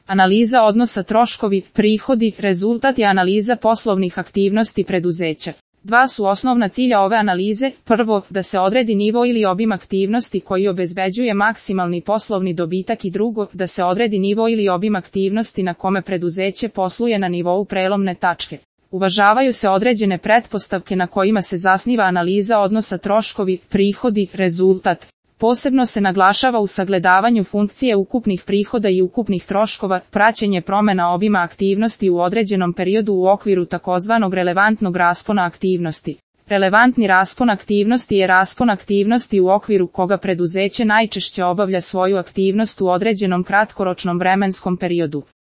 Analiza odnosa troškovi, prihodi, rezultat je analiza poslovnih aktivnosti preduzeća. Dva su osnovna cilja ove analize: prvo, da se odredi nivo ili obim aktivnosti koji obezbeđuje maksimalni poslovni dobitak, i drugo, da se odredi nivo ili obim aktivnosti na kome preduzeće posluje na nivou prelomne tačke. Uvažavaju se određene pretpostavke na kojima se zasniva analiza odnosa troškovi, prihodi, rezultat. Posebno se naglašava u sagledavanju funkcije ukupnih prihoda i ukupnih troškova, praćenje promjena obima aktivnosti u određenom periodu u okviru takozvanog relevantnog raspona aktivnosti. Relevantni raspon aktivnosti je raspon aktivnosti u okviru koga preduzeće najčešće obavlja svoju aktivnost u određenom kratkoročnom vremenskom periodu.